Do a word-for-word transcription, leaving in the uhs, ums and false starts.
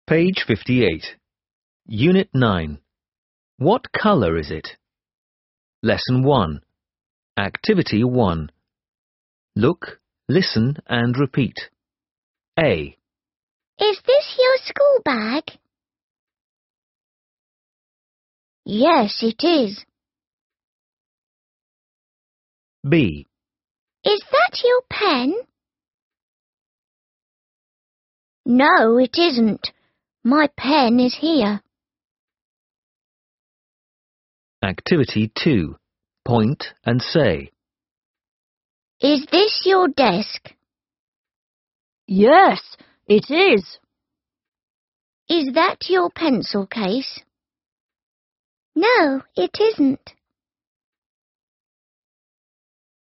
Page fifty-eight. Unit nine. What colour is it? Lesson one. Activity one. Look, listen and repeat. A. Is this your school bag? Yes, it is. Is B. that your pen? No, it isn't. My pen is here. Activity two. Point and say. Is this your desk? Yes, it is. Is that your pencil case? No, it isn't.